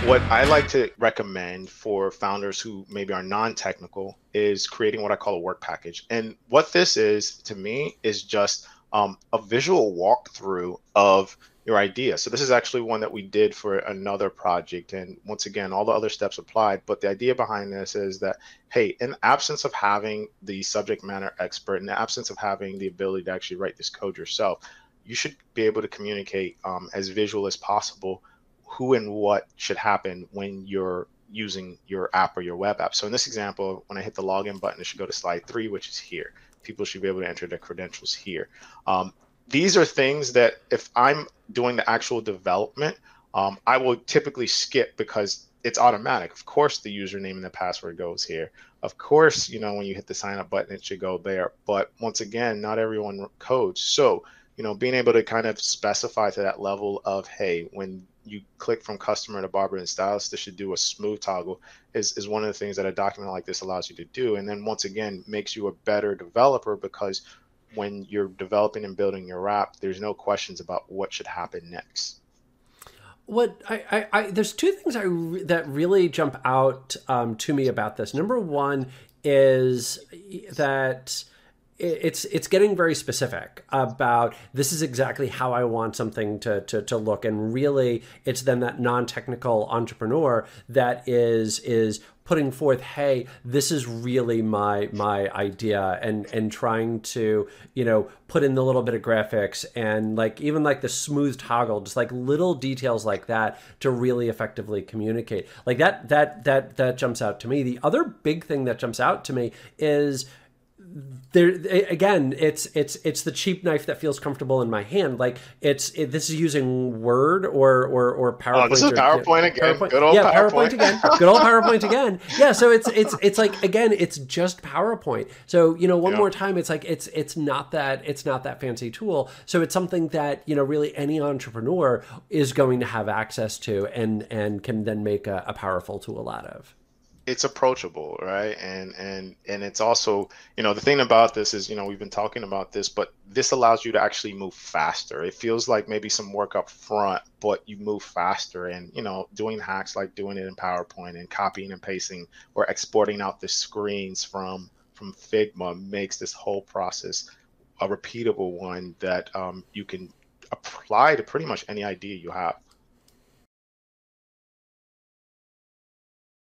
What I like to recommend for founders who maybe are non-technical is creating what I call a work package. And what this is to me is just a visual walkthrough of your idea. So this is actually one that we did for another project. And once again, all the other steps applied. But the idea behind this is that, hey, in absence of having the subject matter expert, in the absence of having the ability to actually write this code yourself, you should be able to communicate as visual as possible who and what should happen when you're using your app or your web app. So in this example, when I hit the login button, it should go to slide 3, which is here. People should be able to enter their credentials here. Um, these are things that if I'm doing the actual development, I will typically skip because it's automatic. Of course, the username and the password goes here. Of course, when you hit the sign up button, it should go there. But once again, not everyone codes. So, being able to kind of specify to that level of, hey, when you click from customer to barber and stylist, this should do a smooth toggle is one of the things that a document like this allows you to do. And then once again, makes you a better developer because when you're developing and building your app, there's no questions about what should happen next. There's two things that really jump out to me about this. Number one is that it's getting very specific about this is exactly how I want something to look, and really it's then that non-technical entrepreneur that is putting forth, hey, this is really my idea, and trying to put in the little bit of graphics and even the smooth toggle, just little details like that to really effectively communicate. That jumps out to me. The other big thing that jumps out to me is there again, it's the cheap knife that feels comfortable in my hand. This is using Word or Oh, this PowerPoint is or PowerPoint again. PowerPoint. Good old Yeah, PowerPoint PowerPoint. again. Good old PowerPoint again. Yeah, so it's again, it's just PowerPoint. So one Yeah. more time, it's not that fancy tool. So it's something that really any entrepreneur is going to have access to, and can then make a powerful tool out of. It's approachable, right? And it's also, the thing about this is, we've been talking about this, but this allows you to actually move faster. It feels like maybe some work up front, but you move faster. And, doing hacks like doing it in PowerPoint and copying and pasting or exporting out the screens from Figma makes this whole process a repeatable one that you can apply to pretty much any idea you have.